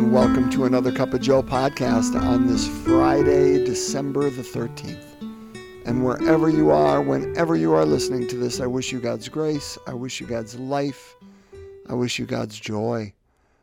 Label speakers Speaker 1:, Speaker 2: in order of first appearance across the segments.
Speaker 1: and welcome to another Cup of Joe podcast on this Friday, December the 13th. And wherever you are, whenever you are listening to this, I wish you God's grace, I wish you God's life, I wish you God's joy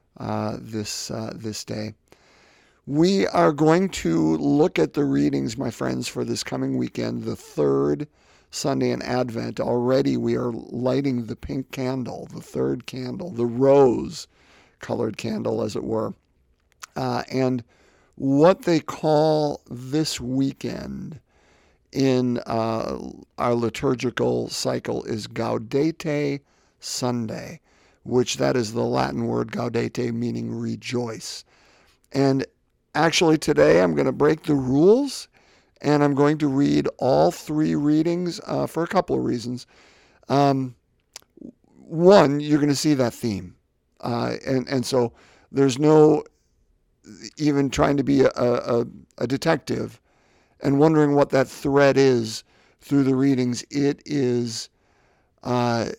Speaker 1: this day. We are going to look at the readings, my friends, for this coming weekend, the third Sunday in Advent. Already we are lighting the pink candle, the third candle, the rose-colored candle, as it were. And what they call this weekend in our liturgical cycle is Gaudete Sunday, which that is the Latin word gaudete, meaning rejoice. And actually today I'm going to break the rules and I'm going to read all three readings for a couple of reasons. One, you're going to see that theme. And so there's no even trying to be a detective and wondering what that thread is through the readings. It is an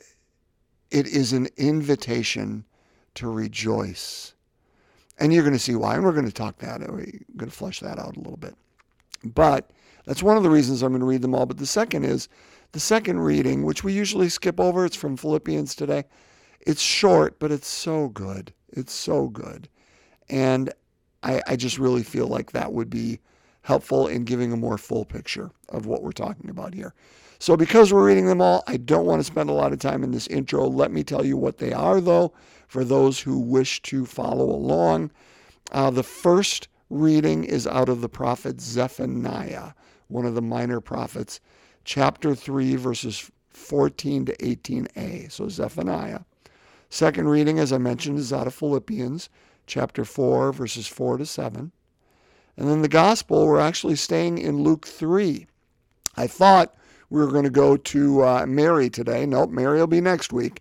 Speaker 1: invitation to rejoice. And you're going to see why, and we're going to talk that. We're going to flesh that out a little bit. But that's one of the reasons I'm going to read them all. But the second is the second reading, which we usually skip over. It's from Philippians today. It's short, but it's so good. It's so good. And I just really feel like that would be helpful in giving a more full picture of what we're talking about here. So because we're reading them all, I don't want to spend a lot of time in this intro. Let me tell you what they are, though, for those who wish to follow along. The first reading is out of the prophet Zephaniah, one of the minor prophets, chapter 3, verses 14 to 18a. So Zephaniah. Second reading, as I mentioned, is out of Philippians, chapter 4, verses 4 to 7. And then the gospel, we're actually staying in Luke 3. I thought we were going to go to Mary today. Nope, Mary will be next week.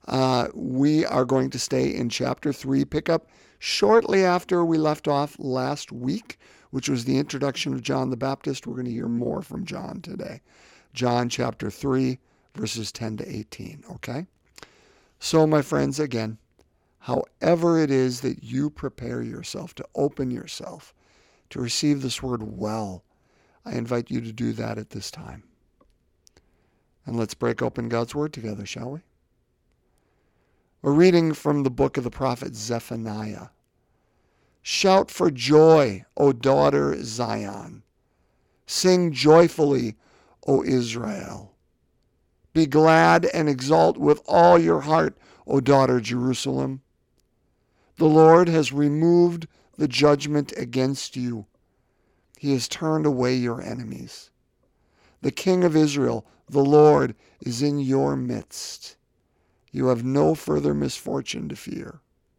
Speaker 1: We are going to stay in chapter 3, pick up shortly after we left off last week, which was the introduction of John the Baptist. We're going to hear more from John today. John chapter 3, verses 10 to 18, okay? So, my friends, again, however it is that you prepare yourself to open yourself to receive this word well, I invite you to do that at this time. And let's break open God's word together, shall we? We're reading from the book of the prophet Zephaniah. Shout for joy, O daughter Zion. Sing joyfully, O Israel. Be glad and exult with all your heart, O daughter Jerusalem. The Lord has removed the judgment against you. He has turned away your enemies. The King of Israel, the Lord, is in your midst. You have no further misfortune to fear.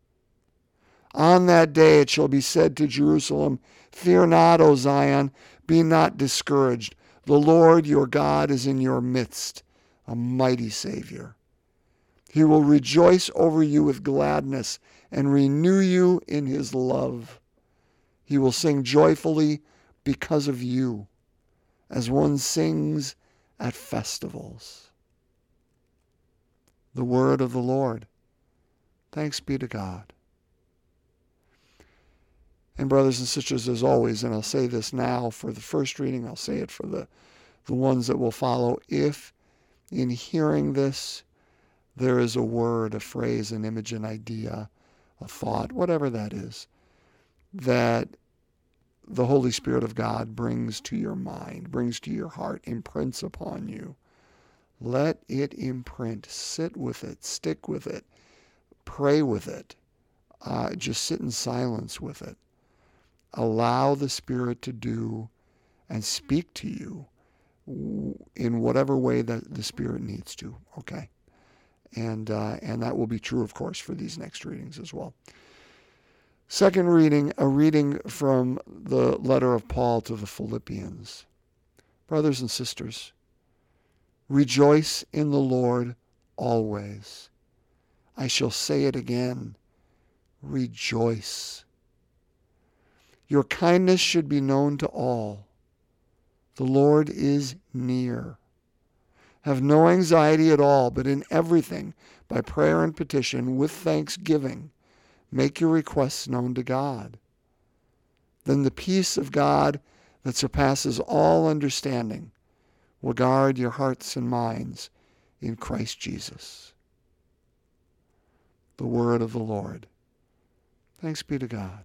Speaker 1: On that day it shall be said to Jerusalem, Fear not, O Zion, be not discouraged. The Lord your God is in your midst, a mighty Savior. He will rejoice over you with gladness and renew you in his love. He will sing joyfully because of you, as one sings at festivals. The word of the Lord. Thanks be to God. And brothers and sisters, as always, and I'll say this now for the first reading, I'll say it for the ones that will follow, if in hearing this there is a word, a phrase, an image, an idea, a thought, whatever that is, that the Holy Spirit of God brings to your mind, brings to your heart, imprints upon you, let it imprint. Sit with it, stick with it, pray with it, just sit in silence with it. Allow the Spirit to do and speak to you in whatever way that the Spirit needs to, okay? And that will be true, of course, for these next readings as well. Second reading, a reading from the letter of Paul to the Philippians. Brothers and sisters, rejoice in the Lord always. I shall say it again, rejoice. Your kindness should be known to all. The Lord is near. Have no anxiety at all, but in everything, by prayer and petition, with thanksgiving, Make your requests known to God. Then the peace of God that surpasses all understanding will guard your hearts and minds in Christ Jesus. The word of the Lord. Thanks be to God.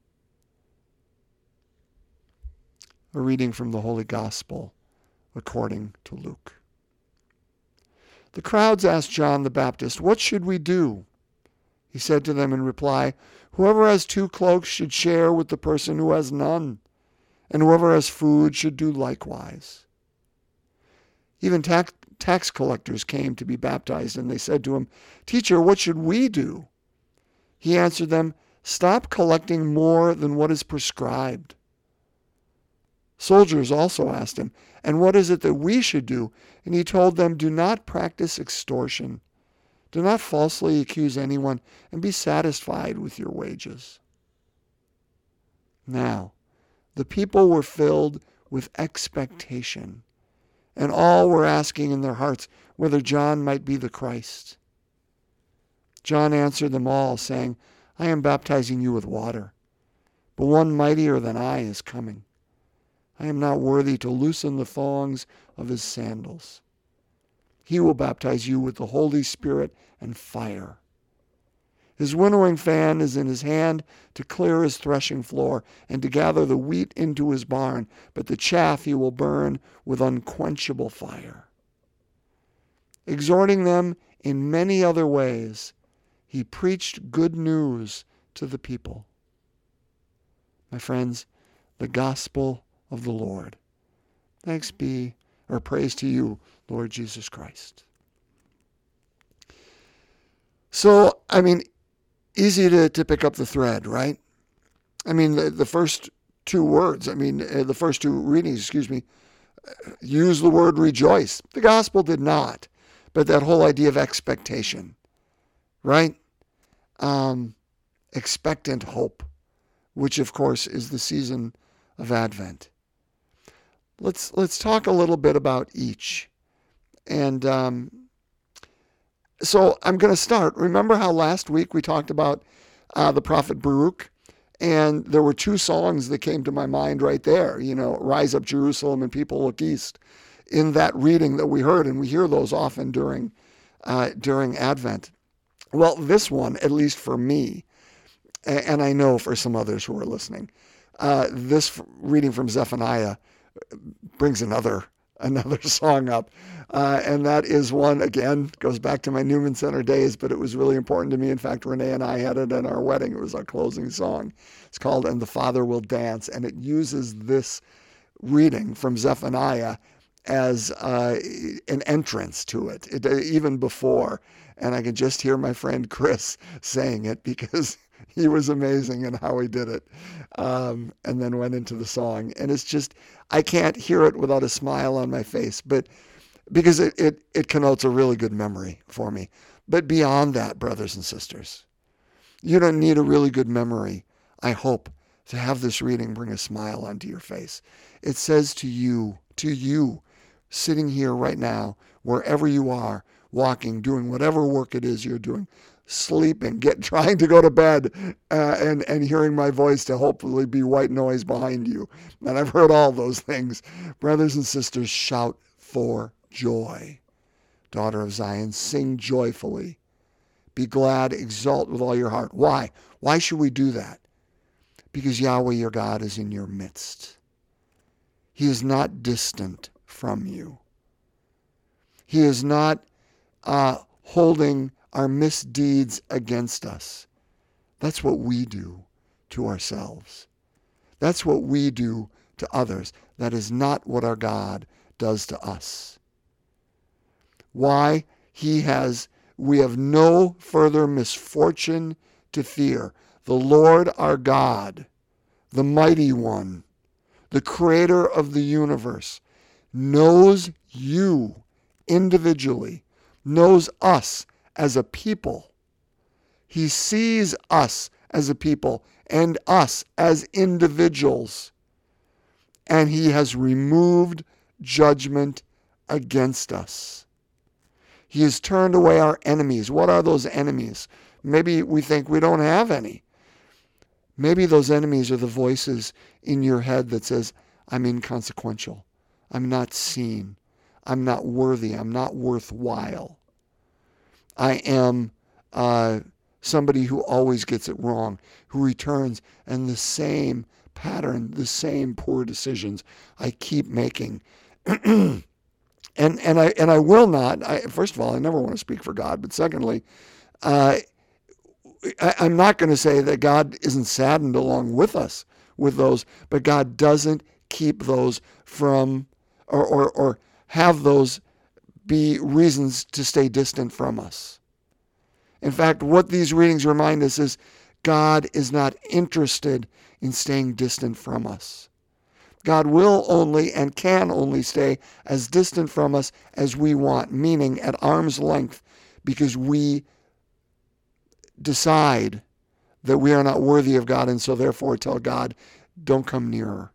Speaker 1: A reading from the Holy Gospel according to Luke. The crowds asked John the Baptist, "What should we do?" He said to them in reply, "Whoever has 2 cloaks should share with the person who has none, and whoever has food should do likewise." Even tax collectors came to be baptized, and they said to him, "Teacher, what should we do?" He answered them, "Stop collecting more than what is prescribed." Soldiers also asked him, "And what is it that we should do?" And he told them, "Do not practice extortion. Do not falsely accuse anyone, and be satisfied with your wages." Now, the people were filled with expectation, and all were asking in their hearts whether John might be the Christ. John answered them all, saying, "I am baptizing you with water, but one mightier than I is coming. I am not worthy to loosen the thongs of his sandals. He will baptize you with the Holy Spirit and fire. His winnowing fan is in his hand to clear his threshing floor and to gather the wheat into his barn, but the chaff he will burn with unquenchable fire." Exhorting them in many other ways, he preached good news to the people. My friends, the gospel of the Lord. Thanks be, or praise to you, Lord Jesus Christ. So, easy to pick up the thread, right? The first 2 words, the first 2 readings, use the word rejoice. The gospel did not, but that whole idea of expectation, right? Expectant hope, which of course is the season of Advent. Let's talk a little bit about each. And so I'm going to start. Remember how last week we talked about the prophet Baruch? And there were 2 songs that came to my mind right there. Rise Up Jerusalem and People Look East, in that reading that we heard. And we hear those often during Advent. Well, this one, at least for me, and I know for some others who are listening, this reading from Zephaniah brings another song up. And that is one, again, goes back to my Newman Center days, but it was really important to me. In fact, Renee and I had it in our wedding. It was our closing song. It's called "And the Father Will Dance," and it uses this reading from Zephaniah as an entrance to it, even before. And I can just hear my friend Chris saying it because he was amazing in how he did it, and then went into the song. And it's just, I can't hear it without a smile on my face, but because it connotes a really good memory for me. But beyond that, brothers and sisters, you don't need a really good memory, I hope, to have this reading bring a smile onto your face. It says to you, sitting here right now, wherever you are, walking, doing whatever work it is you're doing, sleeping, trying to go to bed, and hearing my voice to hopefully be white noise behind you. And I've heard all those things. Brothers and sisters, shout for joy. Daughter of Zion, sing joyfully. Be glad, exult with all your heart. Why? Why should we do that? Because Yahweh your God is in your midst. He is not distant from you. He is not holding our misdeeds against us. That's what we do to ourselves. That's what we do to others. That is not what our God does to us. Why? We have no further misfortune to fear. The Lord our God, the mighty one, the creator of the universe, knows you individually, knows us as a people. He sees us as a people and us as individuals. And he has removed judgment against us. He has turned away our enemies. What are those enemies? Maybe we think we don't have any. Maybe those enemies are the voices in your head that says, I'm inconsequential. I'm not seen. I'm not worthy. I'm not worthwhile. I am somebody who always gets it wrong, who returns, and the same pattern, the same poor decisions I keep making. and I will not. First of all, I never want to speak for God, but secondly, I'm not going to say that God isn't saddened along with us with those, but God doesn't keep those from or have those be reasons to stay distant from us. In fact, what these readings remind us is God is not interested in staying distant from us. God will only and can only stay as distant from us as we want, meaning at arm's length, because we decide that we are not worthy of God, and so therefore tell God, don't come nearer.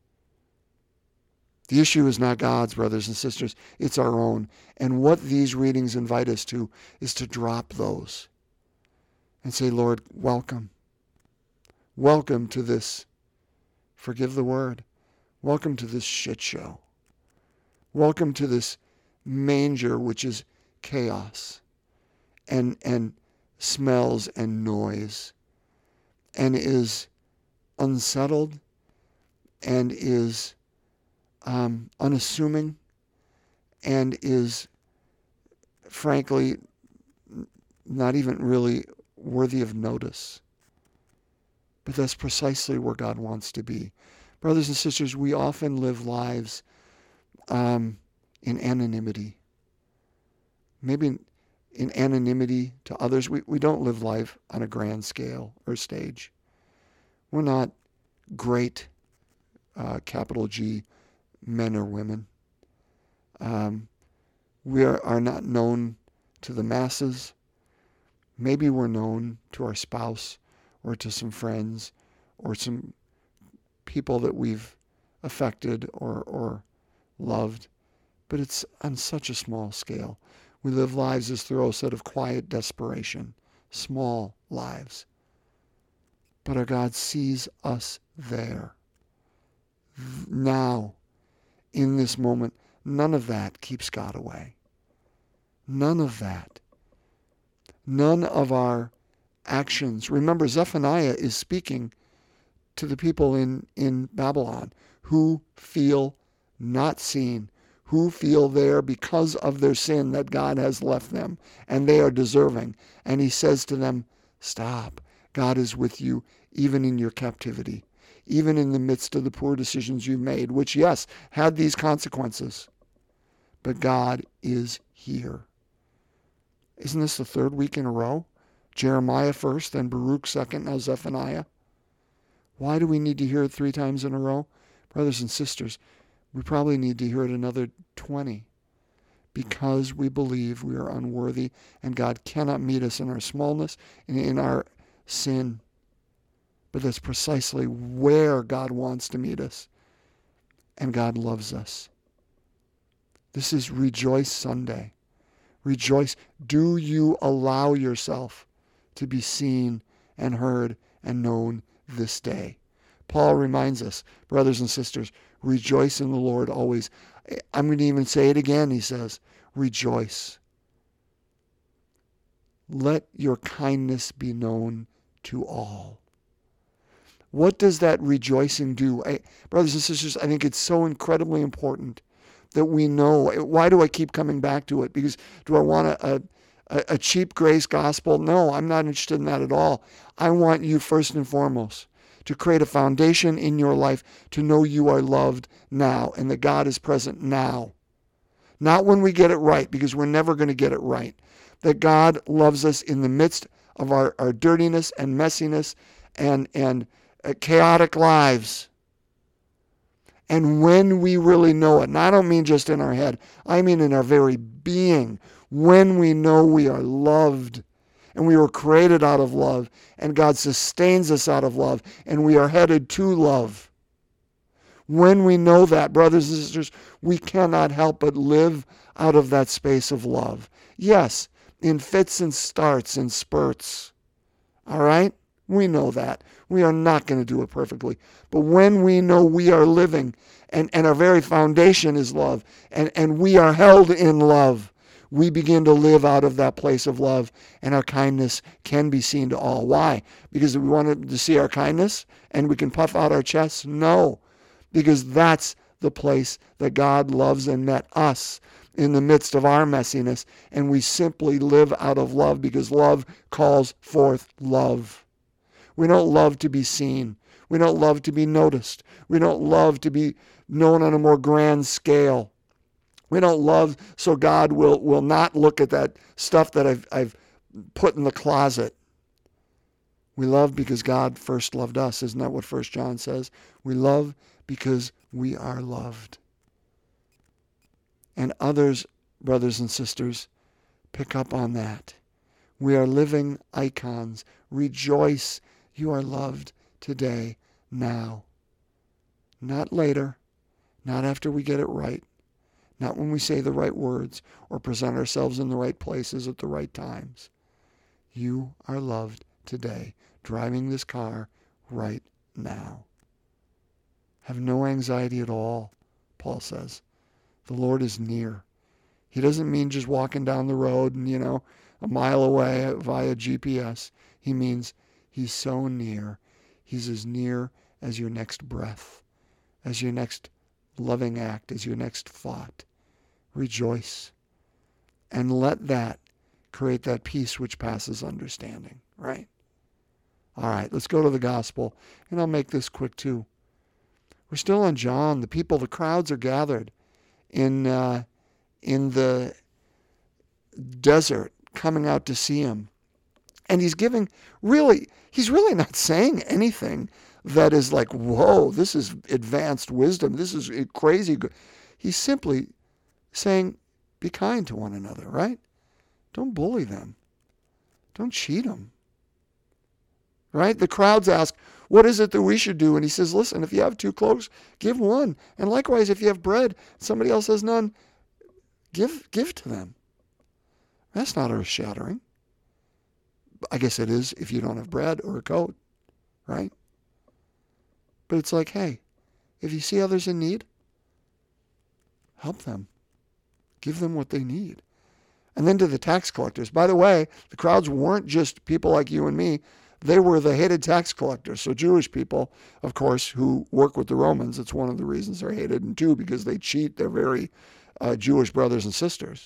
Speaker 1: The issue is not God's, brothers and sisters. It's our own. And what these readings invite us to is to drop those and say, Lord, welcome. Welcome to this, forgive the word, welcome to this shit show. Welcome to this manger, which is chaos and smells and noise and is unsettled and is unassuming and is frankly not even really worthy of notice. But that's precisely where God wants to be. Brothers and sisters, we often live lives in anonymity. Maybe in anonymity to others. We don't live life on a grand scale or stage. We're not great, capital G, men or women. We are not known to the masses. Maybe we're known to our spouse or to some friends or some people that we've affected or loved, but it's on such a small scale. We live lives, as Thoreau said, of quiet desperation, small lives. But our God sees us there. Now, in this moment, none of that keeps God away. None of that. None of our actions. Remember, Zephaniah is speaking to the people in Babylon who feel not seen, who feel there because of their sin that God has left them and they are deserving. And he says to them, stop. God is with you even in your captivity, even in the midst of the poor decisions you've made, which, yes, had these consequences. But God is here. Isn't this the third week in a row? Jeremiah first, then Baruch second, now Zephaniah. Why do we need to hear it 3 times in a row? Brothers and sisters, we probably need to hear it another 20 because we believe we are unworthy and God cannot meet us in our smallness and in our sin. But that's precisely where God wants to meet us. And God loves us. This is Rejoice Sunday. Rejoice. Do you allow yourself to be seen and heard and known this day? Paul reminds us, brothers and sisters, rejoice in the Lord always. I'm going to even say it again, he says, rejoice. Let your kindness be known to all. What does that rejoicing do? Brothers and sisters, I think it's so incredibly important that we know. Why do I keep coming back to it? Because do I want a cheap grace gospel? No, I'm not interested in that at all. I want you first and foremost to create a foundation in your life to know you are loved now and that God is present now. Not when we get it right, because we're never going to get it right. That God loves us in the midst of our dirtiness and messiness and chaotic lives. And when we really know it, and I don't mean just in our head, I mean in our very being, when we know we are loved and we were created out of love and God sustains us out of love and we are headed to love. When we know that, brothers and sisters, we cannot help but live out of that space of love. Yes, in fits and starts and spurts. All right? We know that. We are not going to do it perfectly. But when we know we are living and our very foundation is love and we are held in love, we begin to live out of that place of love, and our kindness can be seen to all. Why? Because we want to see our kindness and we can puff out our chests? No, because that's the place that God loves and met us in the midst of our messiness, and we simply live out of love because love calls forth love. We don't love to be seen. We don't love to be noticed. We don't love to be known on a more grand scale. We don't love so God will not look at that stuff that I've put in the closet. We love because God first loved us. Isn't that what 1 John says? We love because we are loved. And others, brothers and sisters, pick up on that. We are living icons. Rejoice, you are loved today, now. Not later, not after we get it right, not when we say the right words or present ourselves in the right places at the right times. You are loved today, driving this car right now. Have no anxiety at all, Paul says. The Lord is near. He doesn't mean just walking down the road and, a mile away via GPS. He means he's so near. He's as near as your next breath, as your next loving act, as your next thought. Rejoice. And let that create that peace which passes understanding, right? All right, let's go to the gospel, and I'll make this quick too. We're still on John. The crowds are gathered in the desert, coming out to see him. And he's really not saying anything that is like, whoa, this is advanced wisdom. This is crazy good. He's simply saying, be kind to one another, right? Don't bully them. Don't cheat them. Right? The crowds ask, what is it that we should do? And he says, listen, if you have 2 cloaks, give one. And likewise, if you have bread, somebody else has none, give to them. That's not earth-shattering. I guess it is if you don't have bread or a coat, right? But it's like, hey, if you see others in need, help them. Give them what they need. And then to the tax collectors. By the way, the crowds weren't just people like you and me. They were the hated tax collectors. So Jewish people, of course, who work with the Romans, it's one of the reasons they're hated. And 2, because they cheat their very Jewish brothers and sisters.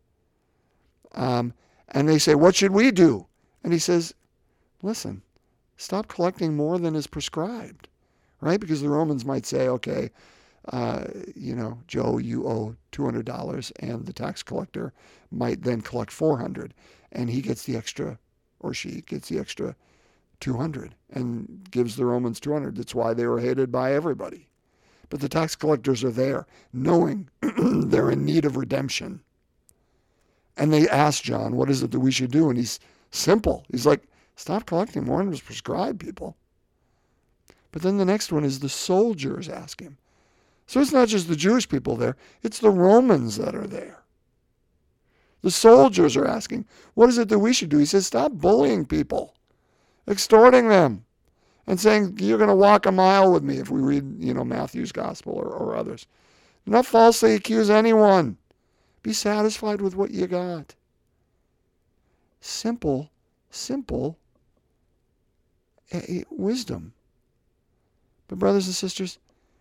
Speaker 1: And they say, what should we do? And he says, listen, stop collecting more than is prescribed, right? Because the Romans might say, okay, Joe, you owe $200, and the tax collector might then collect $400, and he gets the extra, or she gets the extra $200 and gives the Romans $200. That's why they were hated by everybody. But the tax collectors are there, knowing they're in need of redemption. And they ask John, what is it that we should do? And he's simple. He's like, stop collecting more than was prescribed, people. But then the next one is the soldiers ask him. So it's not just the Jewish people there, it's the Romans that are there. The soldiers are asking, what is it that we should do? He says, stop bullying people, extorting them, and saying, you're going to walk a mile with me, if we read, Matthew's gospel or others. Do not falsely accuse anyone. Be satisfied with what you got. Simple wisdom. But brothers and sisters,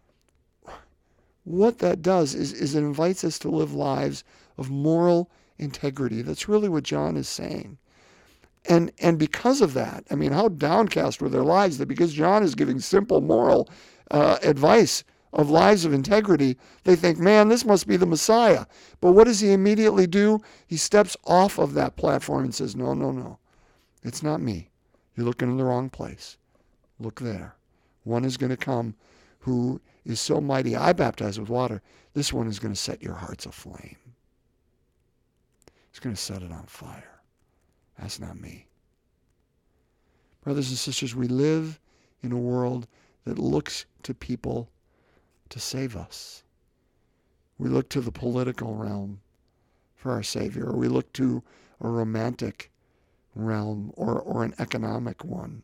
Speaker 1: what that does is it invites us to live lives of moral integrity. That's really what John is saying. And because of that, how downcast were their lives that because John is giving simple moral advice of lives of integrity, they think, man, this must be the Messiah. But what does he immediately do? He steps off of that platform and says, no, it's not me. You're looking in the wrong place. Look there. One is going to come who is so mighty. I baptize with water. This one is going to set your hearts aflame. He's going to set it on fire. That's not me. Brothers and sisters, we live in a world that looks to people to save us. We look to the political realm for our Savior, or we look to a romantic realm or an economic one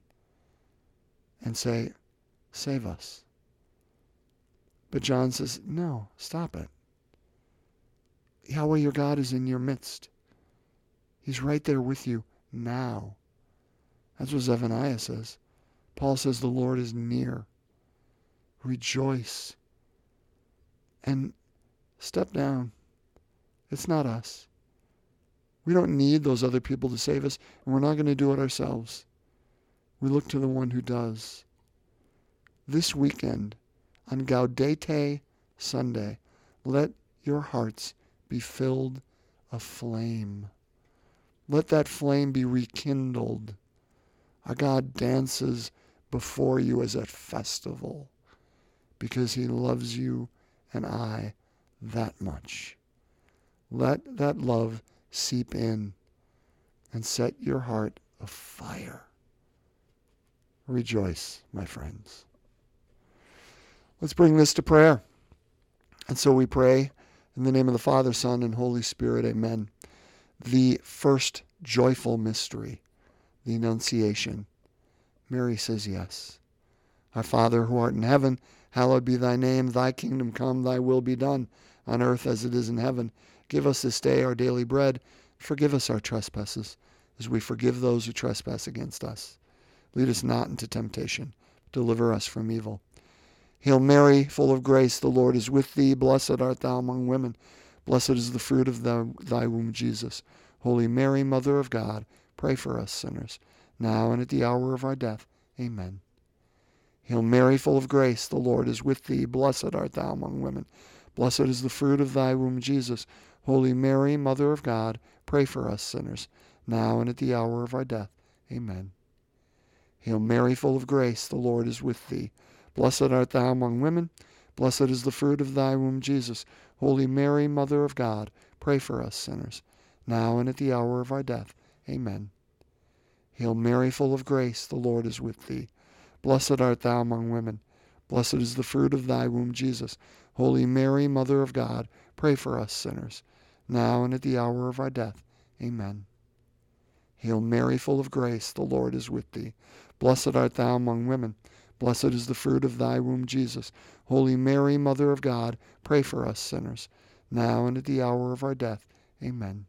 Speaker 1: and say, save us. But John says, no, stop it. Yahweh your God is in your midst. He's right there with you now. That's what Zephaniah says. Paul says the Lord is near. Rejoice. And step down. It's not us. We don't need those other people to save us, and we're not going to do it ourselves. We look to the one who does. This weekend, on Gaudete Sunday, let your hearts be filled aflame. Let that flame be rekindled. Our God dances before you as a festival because he loves you and I that much. Let that love seep in and set your heart afire. Rejoice, my friends. Let's bring this to prayer. And so we pray in the name of the Father, Son, and Holy Spirit. Amen. The first joyful mystery, the Annunciation. Mary says yes. Our Father who art in heaven, hallowed be thy name. Thy kingdom come, thy will be done, on earth as it is in heaven. Give us this day our daily bread. Forgive us our trespasses, as we forgive those who trespass against us. Lead us not into temptation. Deliver us from evil. Hail Mary, full of grace, the Lord is with thee. Blessed art thou among women. Blessed is the fruit of thy womb, Jesus. Holy Mary, Mother of God, pray for us sinners, now and at the hour of our death. Amen. Hail Mary, full of grace, the Lord is with thee. Blessed art thou among women. Blessed is the fruit of thy womb, Jesus. Holy Mary, Mother of God, pray for us sinners, now and at the hour of our death. Amen. Hail Mary, full of grace, the Lord is with thee. Blessed art thou among women. Blessed is the fruit of thy womb, Jesus. Holy Mary, Mother of God, pray for us sinners, now and at the hour of our death. Amen. Hail Mary, full of grace, the Lord is with thee. Blessed art thou among women. Blessed is the fruit of thy womb, Jesus. Holy Mary, Mother of God, pray for us sinners, now and at the hour of our death. Amen. Hail Mary, full of grace, the Lord is with thee. Blessed art thou among women. Blessed is the fruit of thy womb, Jesus. Holy Mary, Mother of God, pray for us sinners, now and at the hour of our death. Amen.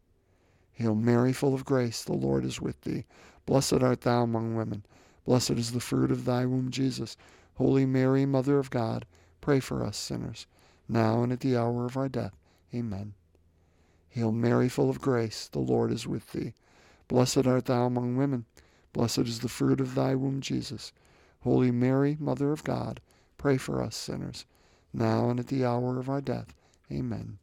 Speaker 1: Hail Mary, full of grace, the Lord is with thee. Blessed art thou among women. Blessed is the fruit of thy womb, Jesus. Holy Mary, Mother of God, pray for us sinners, now and at the hour of our death. Amen. Hail Mary, full of grace, the Lord is with thee. Blessed art thou among women. Blessed is the fruit of thy womb, Jesus. Holy Mary, Mother of God, pray for us sinners, now and at the hour of our death. Amen.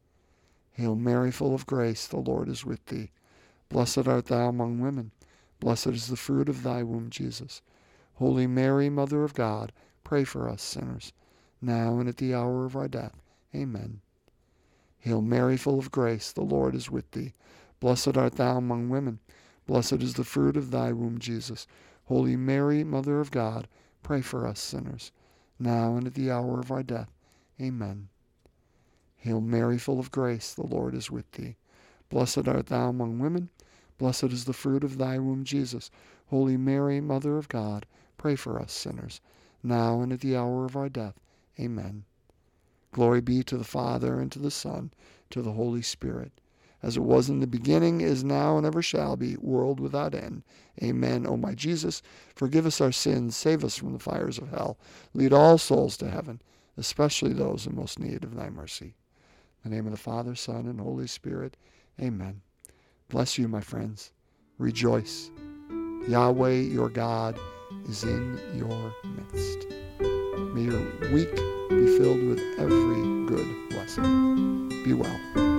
Speaker 1: Hail Mary, full of grace, the Lord is with thee. Blessed art thou among women. Blessed is the fruit of thy womb, Jesus. Holy Mary, Mother of God, pray for us sinners, now and at the hour of our death. Amen. Hail Mary, full of grace, the Lord is with thee. Blessed art thou among women. Blessed is the fruit of thy womb, Jesus. Holy Mary, Mother of God, pray for us sinners, now and at the hour of our death. Amen. Hail Mary, full of grace, the Lord is with thee. Blessed art thou among women. Blessed is the fruit of thy womb, Jesus. Holy Mary, Mother of God, pray for us sinners, now and at the hour of our death. Amen. Glory be to the Father, and to the Son, to the Holy Spirit, as it was in the beginning, is now, and ever shall be, world without end. Amen. O my Jesus, forgive us our sins, save us from the fires of hell, lead all souls to heaven, especially those in most need of thy mercy. In the name of the Father, Son, and Holy Spirit. Amen. Bless you, my friends. Rejoice. Yahweh, your God, is in your midst. May your week be filled with every good blessing. Be well.